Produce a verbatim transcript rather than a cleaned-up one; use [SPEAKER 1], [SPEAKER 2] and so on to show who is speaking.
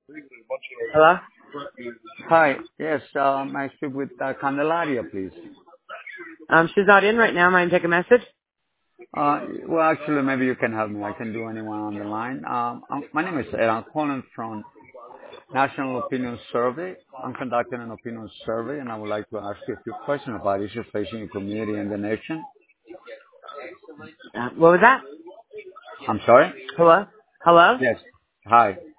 [SPEAKER 1] Hello?
[SPEAKER 2] Hi. Yes, um, I speak with uh, Candelaria, please.
[SPEAKER 1] Um, she's not in right now. Mind take a message?
[SPEAKER 2] Uh, well, actually, maybe you can help me. I can do anyone on the line. Um, I'm, my name is Ed. I'm calling from National Opinion Survey. I'm conducting an opinion survey, and I would like to ask you a few questions about issues facing your community and the nation.
[SPEAKER 1] Uh, what was that?
[SPEAKER 2] I'm sorry?
[SPEAKER 1] Hello? Hello?
[SPEAKER 2] Yes. Hi.